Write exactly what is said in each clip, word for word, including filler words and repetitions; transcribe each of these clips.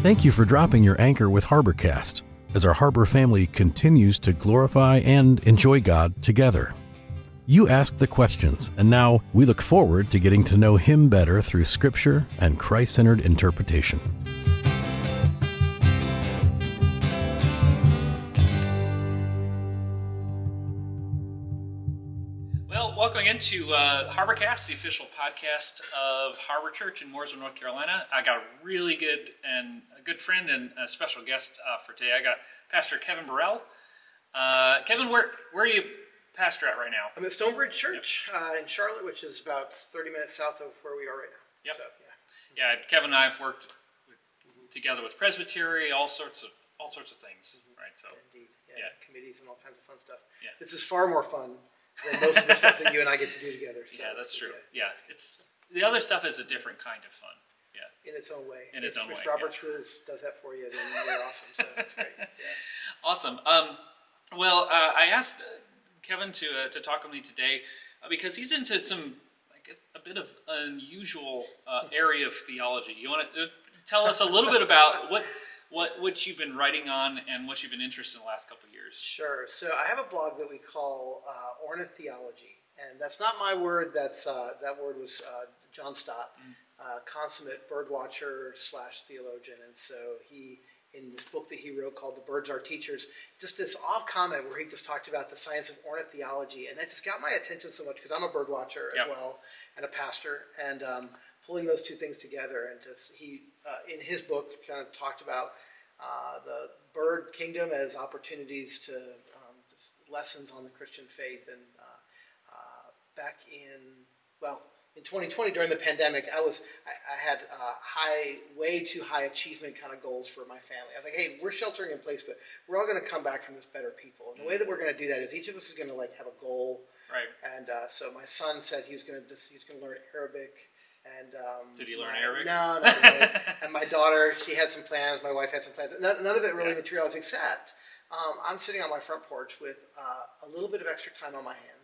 Thank you for dropping your anchor with HarborCast as our Harbor family continues to glorify and enjoy God together. You asked the questions, and now we look forward to getting to know Him better through Scripture and Christ-centered interpretation. Well, welcome again to uh, HarborCast, the official podcast of Harbor Church in Mooresville, North Carolina. I got a really good and a good friend and a special guest uh, for today. I got Pastor Kevin Burrell. Uh, Kevin, where where are you pastor at right now? I'm at Stonebridge Church yep. uh, in Charlotte, which is about thirty minutes south of where we are right now. Yep. So, yeah. Yeah, Kevin and I have worked with, together with Presbytery, all sorts of all sorts of things, mm-hmm. right? So indeed, yeah, yeah, committees and all kinds of fun stuff. Yeah. This is far more fun than most of the stuff that you and I get to do together. So yeah, that's true. Yeah. yeah, it's the other stuff is a different kind of fun. Yeah, in its own way. In its if, own if way. Robert's yeah. Rules does that for you, then you're awesome. So that's great. Yeah. Awesome. Um, well, uh, I asked Kevin to uh, to talk with me today uh, because he's into some, I guess, a bit of unusual uh, area of theology. You want to uh, tell us a little bit about what what what you've been writing on and what you've been interested in the last couple of years? Sure. So I have a blog that we call uh, Ornithologgy, and that's not my word. That's uh, that word was uh, John Stott, mm. uh, consummate birdwatcher slash theologian, and so he. in this book that he wrote called The Birds Are Teachers, just this off comment where he just talked about the science of ornithology, and that just got my attention so much because I'm a bird watcher as yep. well and a pastor, and um, pulling those two things together, and just he uh, in his book kind of talked about uh, the bird kingdom as opportunities to um, just lessons on the Christian faith, and uh, uh, back in well. In twenty twenty, during the pandemic, I was I, I had uh, high, way too high achievement kind of goals for my family. I was like, hey, we're sheltering in place, but we're all going to come back from this better people. And the way that we're going to do that is each of us is going to like have a goal. Right. And uh, so my son said he was going to just he's going to learn Arabic. And um, did he learn my, Arabic? No, not really. And my daughter, she had some plans. My wife had some plans. None, none of it really yeah. materialized, except um, I'm sitting on my front porch with uh, a little bit of extra time on my hands.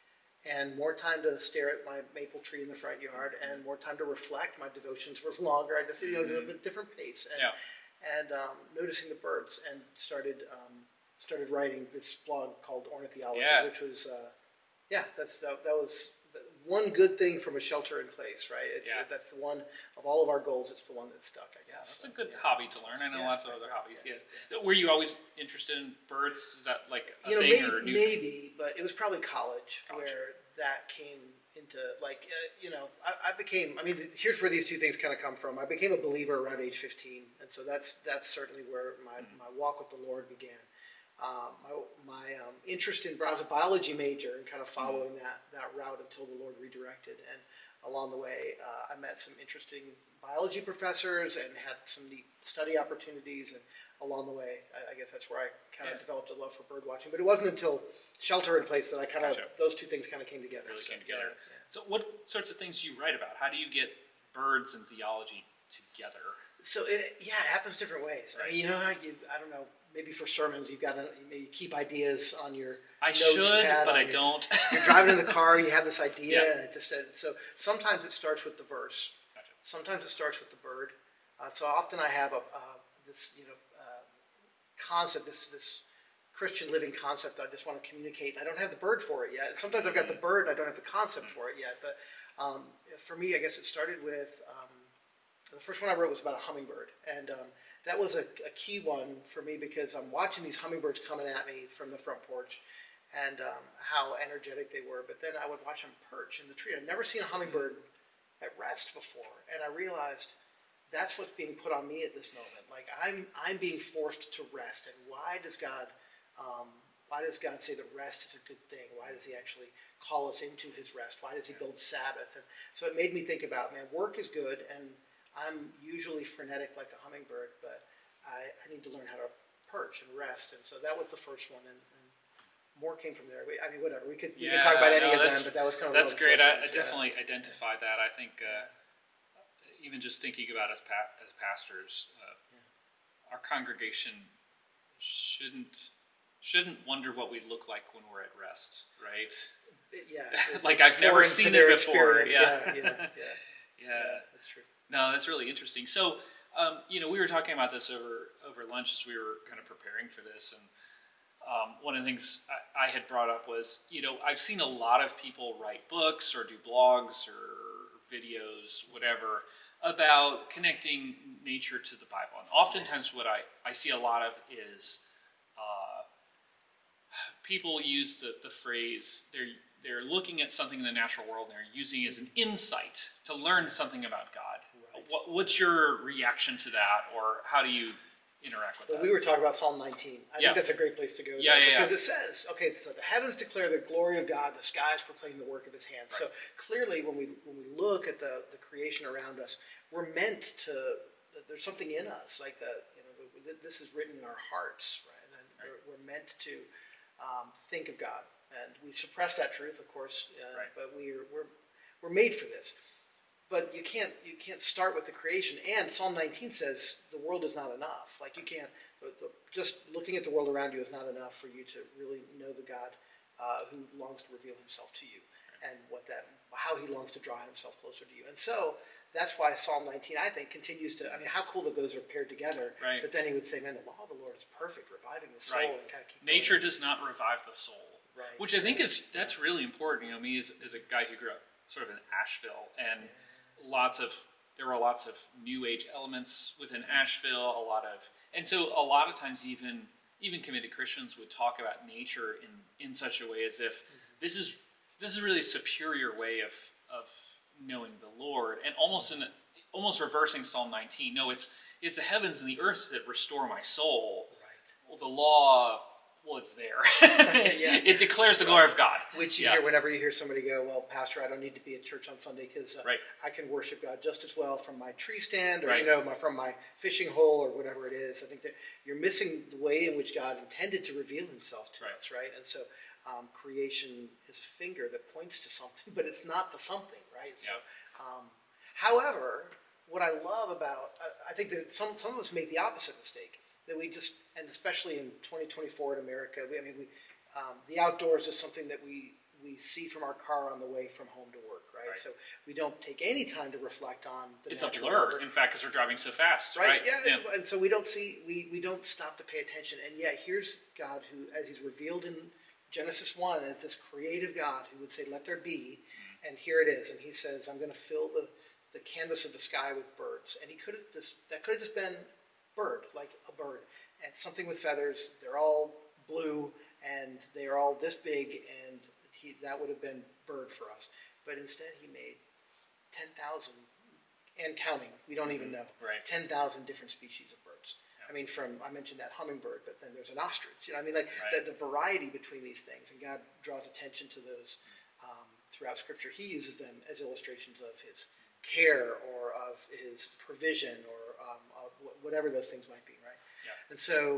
And more time to stare at my maple tree in the front yard, and more time to reflect. My devotions were longer. I just, you know, it was a bit different pace, and, yeah. and um, noticing the birds, and started um, started writing this blog called Ornithology, yeah. which was, uh, yeah, that's that, that was the one good thing from a shelter in place, right? It's, yeah. That's the one of all of our goals. It's the one that stuck, I Yeah, guess. that's a good yeah. hobby to learn. I know yeah. lots of other hobbies. Yeah. yeah. Were you always interested in birds? Is that like a you know, thing maybe, or a new maybe, thing? but it was probably college, college. where that came into, like, uh, you know, I, I became, I mean, here's where these two things kind of come from. I became a believer around age fifteen, and so that's that's certainly where my, mm-hmm. my walk with the Lord began. Um, my my um, interest in, I was a biology major and kind of following mm-hmm. that, that route until the Lord redirected. And along the way, uh, I met some interesting biology professors and had some neat study opportunities. And along the way, I, I guess that's where I kind of yeah. developed a love for bird watching. But it wasn't until shelter in place that I kind of, gotcha. those two things kind of came together. Really so, came together. Yeah, yeah. So what sorts of things do you write about? How do you get birds and theology together? So it, yeah, it happens different ways. Right. I mean, you know how you, I don't know, maybe for sermons you've got to you keep ideas on your I notes should, pad, but I your, don't. You're driving in the car, you have this idea, yeah. and it just so sometimes it starts with the verse. Gotcha. Sometimes it starts with the bird. Uh, so often I have a uh, this you know uh, concept, this this Christian living concept that I just want to communicate. I don't have the bird for it yet. Sometimes I've got the bird and I don't have the concept mm-hmm. for it yet. But um, for me, I guess it started with. Um, The first one I wrote was about a hummingbird, and um, that was a, a key one for me because I'm watching these hummingbirds coming at me from the front porch, and um, how energetic they were. But then I would watch them perch in the tree. I'd never seen a hummingbird at rest before, and I realized that's what's being put on me at this moment. Like I'm, I'm being forced to rest. And why does God, um, why does God say that rest is a good thing? Why does He actually call us into His rest? Why does He build Sabbath? And so it made me think about, man, work is good, and I'm usually frenetic like a hummingbird, but I, I need to learn how to perch and rest. And so that was the first one, and, and more came from there. We, I mean, whatever. We could, we yeah, could talk about any no, of them, but that was kind of that's one of the great. first I, I ones, definitely yeah. identify that. I think uh, yeah. even just thinking about as pa- as pastors, uh, yeah. our congregation shouldn't shouldn't wonder what we look like when we're at rest, right? Yeah, like I've never seen it before. Yeah. Yeah, yeah, yeah, yeah, that's true. No, that's really interesting. So, Um, you know, we were talking about this over over lunch as we were kind of preparing for this, and um, one of the things I, I had brought up was, you know, I've seen a lot of people write books or do blogs or videos, whatever, about connecting nature to the Bible. And oftentimes what I, I see a lot of is uh, people use the, the phrase, they're, they're looking at something in the natural world and they're using it as an insight to learn something about God. Right. What, what's your reaction to that, or how do you interact with well, that? We were talking about Psalm nineteen. I yeah. think that's a great place to go. Yeah, yeah, because yeah. it says, okay, so the heavens declare the glory of God, the skies proclaim the work of his hands. Right. So clearly when we when we look at the, the creation around us, we're meant to, there's something in us, like the, you know, the, this is written in our hearts, right? And right. We're, we're meant to um, think of God. And we suppress that truth, of course, uh, right. but we're, we're, we're made for this. But you can't you can't start with the creation. And Psalm nineteen says the world is not enough. Like you can't, the, the, just looking at the world around you is not enough for you to really know the God uh, who longs to reveal himself to you, and what that, how he longs to draw himself closer to you. And so that's why Psalm nineteen, I think, continues to, I mean, how cool that those are paired together. Right. But then he would say, man, the law of the Lord is perfect, reviving the soul. Right. And kind of keep Nature going. does not revive the soul. Right. Which I think is, that's really important. You know, me as, as a guy who grew up sort of in Asheville, and yeah. lots of, there were lots of New Age elements within Asheville, a lot of, and so a lot of times even even committed Christians would talk about nature in, in such a way as if mm-hmm. this is this is really a superior way of of knowing the Lord, and almost in almost reversing Psalm nineteen. No, it's it's the heavens and the earth that restore my soul. Right. Well, the law, well, it's there. yeah. It declares the glory of God. Which you yeah. hear whenever you hear somebody go, well, Pastor, I don't need to be at church on Sunday because uh, right. I can worship God just as well from my tree stand or, right. you know, my, from my fishing hole or whatever it is. I think that you're missing the way in which God intended to reveal himself to right. us, right? And so um, creation is a finger that points to something, but it's not the something, right? So, yeah. um, however, what I love about, I, I think that some, some of us make the opposite mistake. That we just, and especially in twenty twenty-four in America, we, I mean, we, um, the outdoors is something that we, we see from our car on the way from home to work, right? right. So we don't take any time to reflect on the It's a natural blur, world. in fact, because we're driving so fast, right? right? Yeah, yeah. and so we don't see, we, we don't stop to pay attention. And yet here's God who, as he's revealed in Genesis one, as this creative God who would say, let there be, mm-hmm. and here it is. And he says, I'm going to fill the, the canvas of the sky with birds. And he could have just, that could have just been bird, like a bird. And something with feathers, they're all blue, and they're all this big, and he, that would have been bird for us. But instead he made ten thousand, and counting, we don't even know, right. ten thousand different species of birds. Yeah. I mean, from, I mentioned that hummingbird, but then there's an ostrich. You know, I mean, like right. the, the variety between these things, and God draws attention to those um, throughout Scripture. He uses them as illustrations of his care or of his provision or um, of whatever those things might be, right? Yeah. And so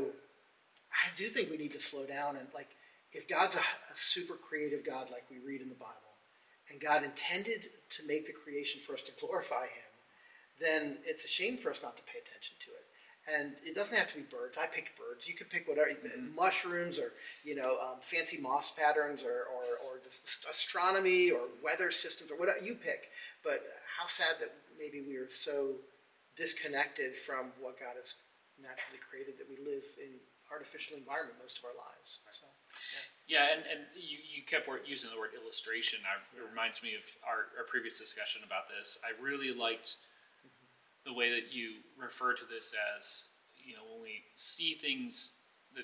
I do think we need to slow down and, like, if God's a, a super creative God like we read in the Bible, and God intended to make the creation for us to glorify him, then it's a shame for us not to pay attention to it. And it doesn't have to be birds. I picked birds. You could pick whatever, mm-hmm. mushrooms or, you know, um, fancy moss patterns or, or, or just astronomy or weather systems or whatever you pick. But how sad that maybe we are so disconnected from what God has naturally created that we live in artificial environment most of our lives. So, yeah. yeah, and, and you, you kept using the word illustration. I, yeah. It reminds me of our, our previous discussion about this. I really liked mm-hmm. the way that you refer to this as, you know, when we see things that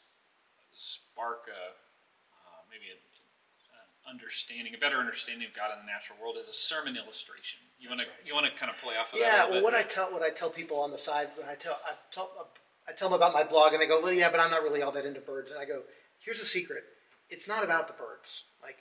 spark a, uh, maybe a, understanding, a better understanding of God in the natural world as a sermon illustration. You want to right. you want to kind of play off of yeah, that? Yeah, well, what I tell what I tell people on the side when I tell I tell I tell them about my blog, and they go, well, yeah, but I'm not really all that into birds. And I go, here's a secret: it's not about the birds. Like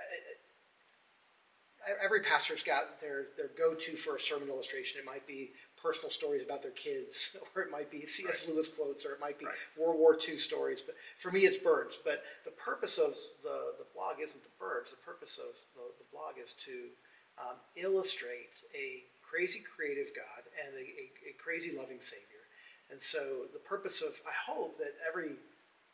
every pastor's got their their go-to for a sermon illustration. It might be personal stories about their kids, or it might be C S Right. Lewis quotes, or it might be right. World War Two stories. But for me, it's birds. But the purpose of the, the blog isn't the birds. The purpose of the, the blog is to um, illustrate a crazy creative God and a, a, a crazy loving Savior. And so the purpose of, I hope that every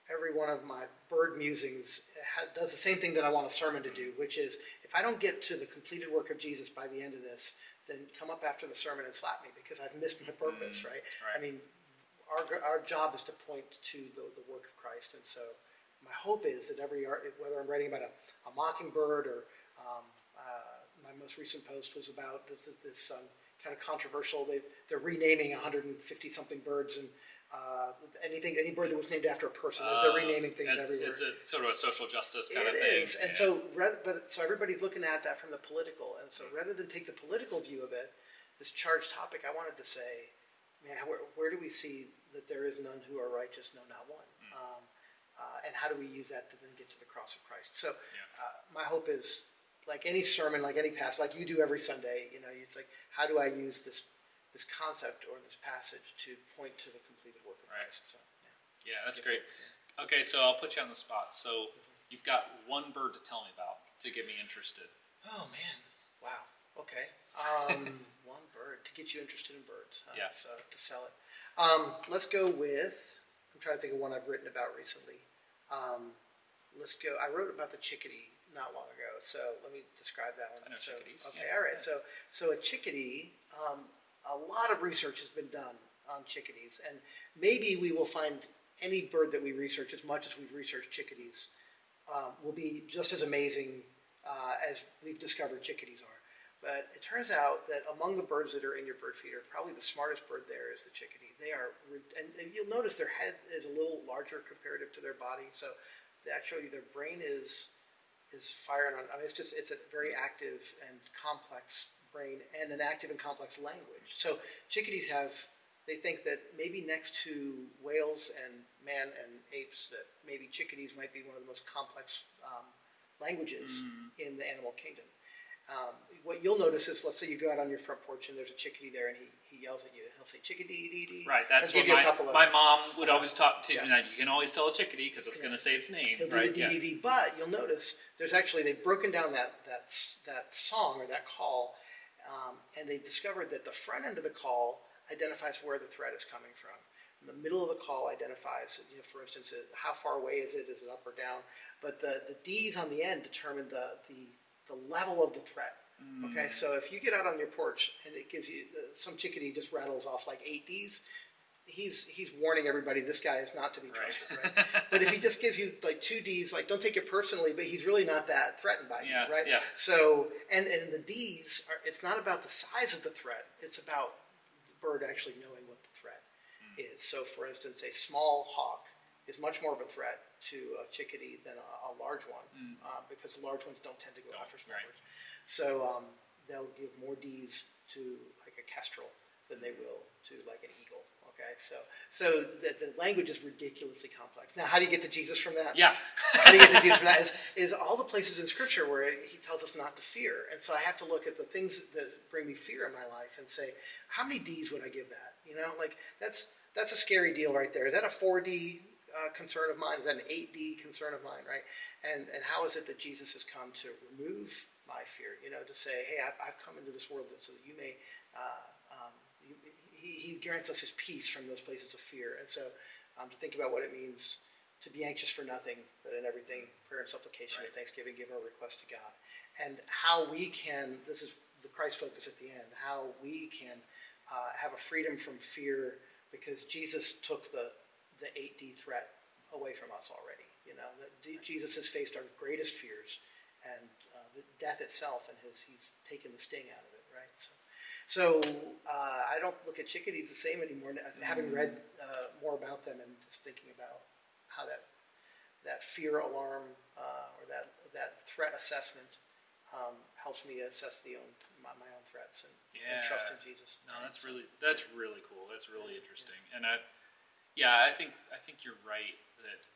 every one of my bird musings ha- does the same thing that I want a sermon to do, which is if I don't get to the completed work of Jesus by the end of this, then come up after the sermon and slap me because I've missed my purpose, Mm, right? right. I mean, our our job is to point to the, the work of Christ, and so my hope is that every art, whether I'm writing about a, a mockingbird or um, uh, my most recent post was about this, this, this um, kind of controversial. They they're renaming one hundred fifty something birds and. Uh, anything, any bird that was named after a person, as they're Uh, renaming things and everywhere. It's a sort of a social justice kind It of thing. is, and yeah. so, rather, but so everybody's looking at that from the political, and so rather than take the political view of it, this charged topic, I wanted to say, man, where, where do we see that there is none who are righteous, no, not one, Mm. um, uh, and how do we use that to then get to the cross of Christ? So, Yeah. uh, my hope is, like any sermon, like any passage, like you do every Sunday, you know, it's like, how do I use this this concept or this passage to point to the completed work of Right. Christ? So, yeah. Yeah, that's great. Okay, so I'll put you on the spot. So you've got one bird to tell me about to get me interested. Oh man! Wow. Okay. Um, one bird to get you interested in birds. Uh, Yeah. So to sell it. Um, let's go with. I'm trying to think of one I've written about recently. Um, let's go. I wrote about the chickadee not long ago. So let me describe that one. I know so, chickadees, Okay. yeah. All right. So so a chickadee. Um, a lot of research has been done on chickadees, and maybe we will find any bird that we research, as much as we've researched chickadees, um, will be just as amazing uh, as we've discovered chickadees are. But it turns out that among the birds that are in your bird feeder, probably the smartest bird there is the chickadee. They are, and, and you'll notice their head is a little larger comparative to their body, so they actually their brain is is firing on. I mean, it's just it's a very active and complex brain and an active and complex language. So chickadees have. They think that maybe next to whales and man and apes, that maybe chickadees might be one of the most complex um, languages Mm. in the animal kingdom. Um, what you'll notice is, let's say you go out on your front porch and there's a chickadee there, and he, he yells at you. He'll say chickadee dee dee. Right, that's He'll what give you a my, couple of- my mom would Uh, always talk to yeah. you. Now, you can always tell a chickadee because it's Yeah. going to say its name, He'll do right? the Yeah. dee dee dee. But you'll notice there's actually they've broken down that that that song or that call, um, and they've discovered that the front end of the call identifies where the threat is coming from. And the middle of the call identifies, you know, for instance, uh, how far away is it? Is it up or down? But the, the D's on the end determine the, the, the level of the threat. Mm. Okay, so if you get out on your porch and it gives you, uh, some chickadee just rattles off like eight D's, he's he's warning everybody this guy is not to be Right. trusted, right? But if he just gives you like two D's, like don't take it personally, but he's really not that threatened by Yeah, you, right? yeah. So, and, and the D's, are, it's not about the size of the threat, it's about the bird actually knowing what the threat is. So, for instance, a small hawk is much more of a threat to a chickadee than a, a large one, Mm. uh, because the large ones don't tend to go Don't, after small right. birds. So um, they'll give more D's to like a kestrel than they will to like an eagle. Okay, so so the, the language is ridiculously complex. Now, how do you get to Jesus from that? Yeah. How do you get to Jesus from that? Is, is all the places in Scripture where he tells us not to fear, and so I have to look at the things that bring me fear in my life and say, how many D's would I give that? You know, like that's that's a scary deal right there. Is that a four D uh, concern of mine? Is that an eight D concern of mine? Right? And and how is it that Jesus has come to remove my fear? You know, to say, hey, I've, I've come into this world so that you may. Uh, um, you, he, he grants us his peace from those places of fear, and so um, to think about what it means to be anxious for nothing, but in everything, prayer and supplication Right. and thanksgiving, give our request to God, and how we can. This is the Christ focus at the end. How we can uh, have a freedom from fear because Jesus took the the eight D threat away from us already. You know, that D- Jesus has faced our greatest fears and uh, the death itself, and his he's taken the sting out of it. Right. So. So uh, I don't look at chickadees the same anymore. Having read uh, more about them and just thinking about how that that fear alarm uh, or that that threat assessment um, helps me assess the own my, my own threats and, and Yeah. trust in Jesus. No, that's really that's really cool. That's really interesting. And I, yeah, I think I think you're right that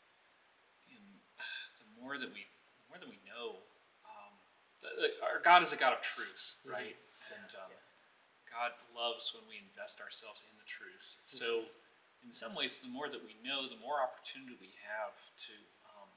in, the more that we the more that we know, um, the, the, our God is a God of truth, right? Mhm. And Yeah, um, yeah. God loves when we invest ourselves in the truth. So, in some ways, the more that we know, the more opportunity we have to, um,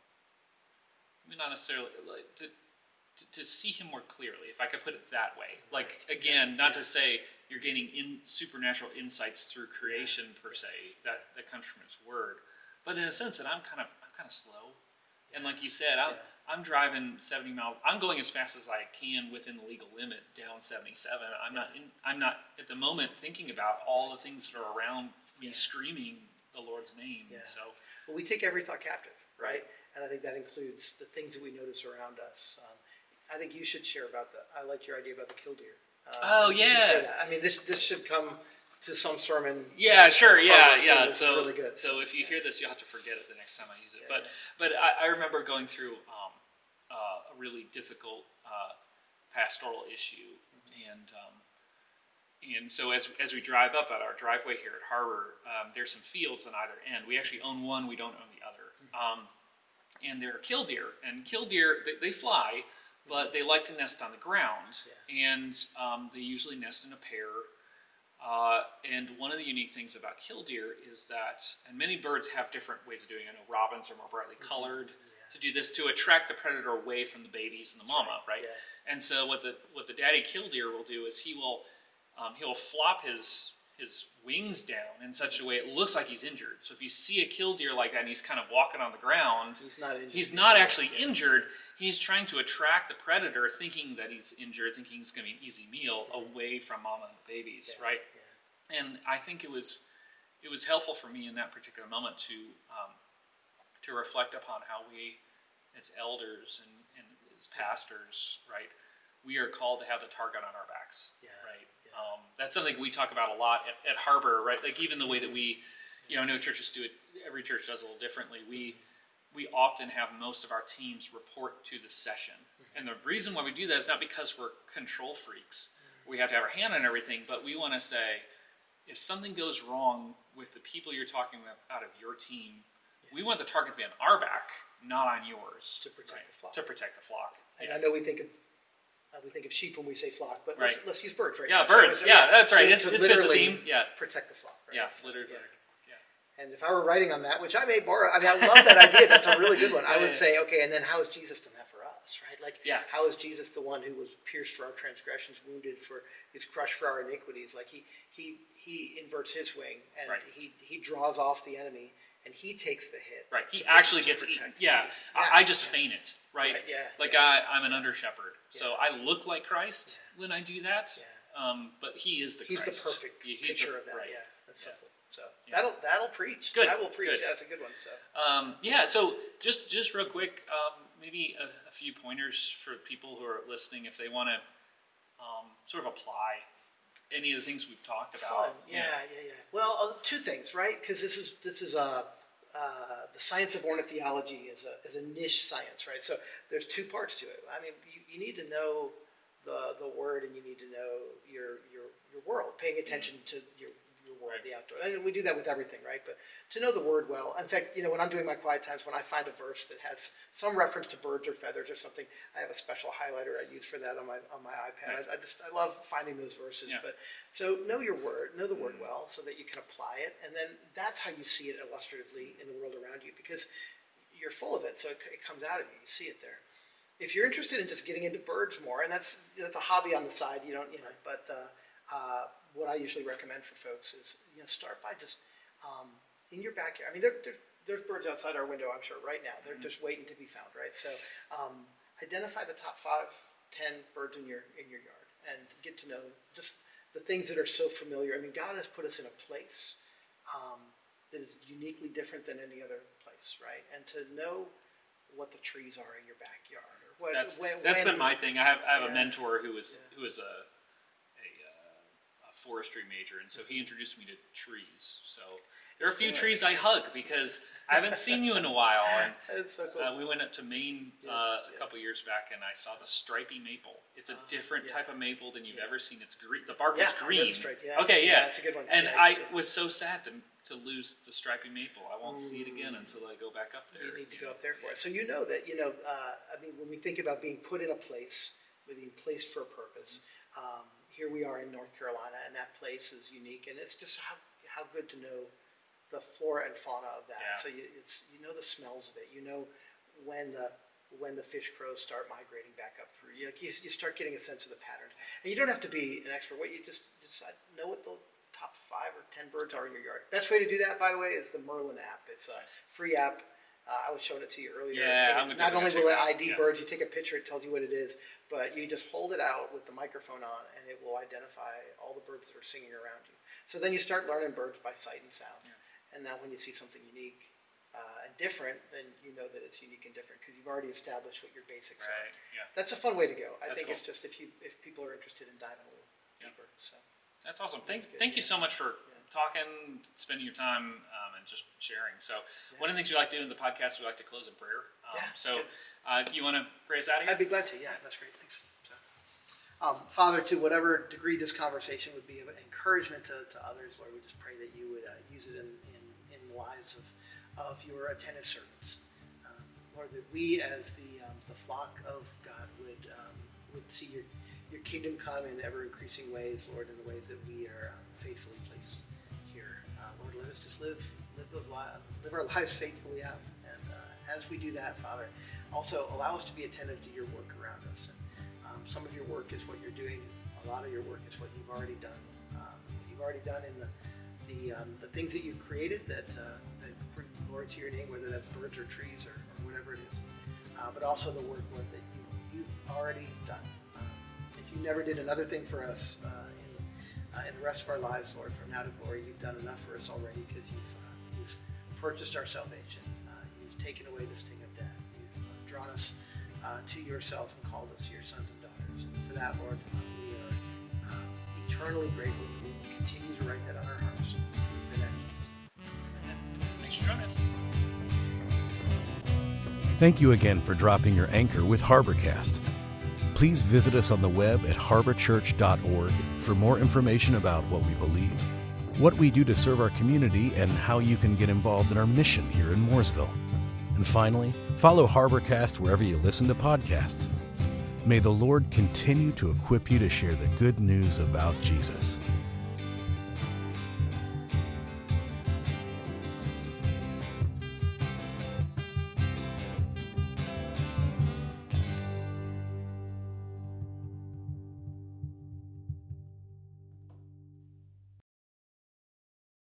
I mean, not necessarily like to, to to see Him more clearly, if I could put it that way. Like again, not to say you're gaining in supernatural insights through creation per se. That that comes from His Word, but in a sense that I'm kind of I'm kind of slow, and like you said, I'm yeah. I'm driving seventy miles. I'm going as fast as I can within the legal limit down seventy-seven. I'm yeah. not in, I'm not at the moment thinking about all the things that are around me yeah. screaming the Lord's name. Yeah. So, well, we take every thought captive, right? And I think that includes the things that we notice around us. Um, I think you should share about the. I liked your idea about the killdeer. Uh, oh yeah. I mean, this this should come to some sermon. Yeah, sure. Yeah, yeah. So, so really good. So if you hear this, you'll have to forget it the next time I use it. Yeah. But but I, I remember going through um, uh, a really difficult uh, pastoral issue, mm-hmm. and um, and so as as we drive up at our driveway here at Harbor, um, there's some fields on either end. We actually own one. We don't own the other. Mm-hmm. Um, and there are killdeer, and killdeer they, they fly, but they like to nest on the ground, yeah. and um, they usually nest in a pair. Uh, and one of the unique things about killdeer is that, and many birds have different ways of doing it. I know robins are more brightly colored yeah. to do this, to attract the predator away from the babies and the mama, right? right? Yeah. And so what the what the daddy killdeer will do is he will um, he will flop his his wings down in such a way it looks like he's injured. So if you see a killdeer like that and he's kind of walking on the ground, he's not injured. He's not actually yeah. injured. He's trying to attract the predator, thinking that he's injured, thinking it's going to be an easy meal, yeah. away from mama and the babies, yeah. right? Yeah. And I think it was it was helpful for me in that particular moment to um, to reflect upon how we, as elders and, and as pastors, right, we are called to have the target on our backs, yeah. right? Yeah. Um, that's something we talk about a lot at, at Harbor, right? Like even the way that we, you know, I know churches do it. Every church does it a little differently. We we often have most of our teams report to the session. Mm-hmm. And the reason why we do that is not because we're control freaks. Mm-hmm. We have to have our hand on everything, but we want to say, if something goes wrong with the people you're talking about out of your team, yeah. we want the target to be on our back, not on yours. To protect right? the flock. To protect the flock. And yeah. I know we think of uh, we think of sheep when we say flock, but let's, right. let's use birds right yeah, now. Birds. So, yeah, birds. Yeah, that's right. To, it's, to it fits the literally theme. Yeah. protect the flock. Right? Yeah, so, littered yeah. bird. And if I were writing on that, which I may borrow, I mean, I love that idea. That's a really good one. I would say, okay, and then how has Jesus done that for us, right? Like, yeah. how is Jesus the one who was pierced for our transgressions, wounded for, is crushed for our iniquities? Like, he he he inverts his wing, and right. he he draws off the enemy, and he takes the hit. Right. He actually gets it. Yeah. yeah. I, I just yeah. feign it, right? right. Yeah. Like, yeah. I, I'm an under shepherd, so yeah. I look like Christ yeah. when I do that. Yeah. Um, but he is the He's Christ. the perfect he, picture the, of that. Right. Yeah. That's yeah. so cool. So yeah. that'll that'll preach. Good. That will preach. Good. Yeah, that's a good one. So um, yeah. So just just real quick, um, maybe a, a few pointers for people who are listening if they want to um, sort of apply any of the things we've talked about. Fun. Yeah, yeah, yeah. Well, uh, two things, right? Because this is this is a uh, the science of ornithology is a is a niche science, right? So there's two parts to it. I mean, you, you need to know the the word, and you need to know your your your world, paying attention to your your world, the outdoor. And we do that with everything, right? But to know the word well, in fact, you know, when I'm doing my quiet times, when I find a verse that has some reference to birds or feathers or something, I have a special highlighter I use for that on my on my iPad. Nice. I, I just I love finding those verses. Yeah. But so know your word, know the word well, so that you can apply it, and then that's how you see it illustratively in the world around you, because you're full of it, so it, it comes out of you. You see it there. If you're interested in just getting into birds more, and that's that's a hobby on the side, you don't, you know, but uh, uh, what I usually recommend for folks is, you know, start by just um, in your backyard. I mean, there, there, there's birds outside our window, I'm sure, right now. They're mm-hmm. just waiting to be found, right? So um, identify the top five, ten birds in your in your yard, and get to know just the things that are so familiar. I mean, God has put us in a place um, that is uniquely different than any other place, right? And to know what the trees are in your backyard. What, that's when, that's when, been my thing. I have I have yeah, a mentor who was yeah. who was a, a, uh, a forestry major, and so he introduced me to trees. So there are a few trees I hug because I haven't seen you in a while. And it's so cool. uh, we went up to Maine yeah, uh, a yeah. couple years back, and I saw the stripy maple. It's a uh, different yeah. type of maple than you've yeah. ever seen. It's green. The bark yeah, is green. Striped, yeah. Okay, yeah. yeah, that's a good one. And yeah, I, I was so sad to to lose the stripy maple. I won't mm. see it again until I go back up there. You need to you go know? up there for yeah. it. So you know that, you know, uh, I mean, when we think about being put in a place, being placed for a purpose, um, here we are in North Carolina, and that place is unique, and it's just how how good to know the flora and fauna of that. Yeah. So you, it's you know the smells of it. You know when the when the fish crows start migrating back up through. You, you, you start getting a sense of the patterns, and you don't have to be an expert. What you just decide know what the top five or ten birds are in your yard. Best way to do that, by the way, is the Merlin app. It's a free app. Uh, I was showing it to you earlier. Yeah, it, I'm gonna not only will it I D yeah. birds, you take a picture, it tells you what it is, but you just hold it out with the microphone on, and it will identify all the birds that are singing around you. So then you start learning birds by sight and sound. Yeah. And now when you see something unique uh, and different, then you know that it's unique and different because you've already established what your basics Right. are. Yeah. That's a fun way to go. I That's think cool. it's just if you if people are interested in diving a little Yeah. deeper. So That's awesome. Thank, That's good, thank you yeah. so much for Yeah. talking, spending your time, um, and just sharing. So, one of the things we like to do in the podcast, we like to close in prayer. Um, Yeah, so, good. uh, you want to pray us out of here? I'd be glad to. Yeah, that's great. Thanks. So, um, Father, to whatever degree this conversation would be of encouragement to, to others, Lord, we just pray that you would uh, use it in, in, in the lives of, of your attentive servants. Um, Lord, that we as the um, the flock of God would um, would see your your kingdom come in ever increasing ways, Lord, in the ways that we are um, faithfully placed here. Uh, Lord, let us just live live those li- live our lives faithfully out, and uh, as we do that, Father, also allow us to be attentive to your work around us. And um, some of your work is what you're doing. A lot of your work is what you've already done. Um, what you've already done in the the um, the things that you've created that uh, that bring glory to your name, whether that's birds or trees or, or whatever it is. Uh, but also the work, Lord, that you you've already done. Um, if you never did another thing for us uh, in uh, in the rest of our lives, Lord, from now to glory, you've done enough for us already because you've uh, you've purchased our salvation. Uh, you've taken away the sting of death. You've uh, drawn us uh, to yourself and called us your sons and daughters. And for that, Lord, uh, we are um, eternally grateful. We will continue to write that on our hearts. We pray that in Jesus' name. Thanks for joining us. Thank you again for dropping your anchor with HarborCast. Please visit us on the web at harbor church dot org for more information about what we believe, what we do to serve our community, and how you can get involved in our mission here in Mooresville. And finally, follow HarborCast wherever you listen to podcasts. May the Lord continue to equip you to share the good news about Jesus.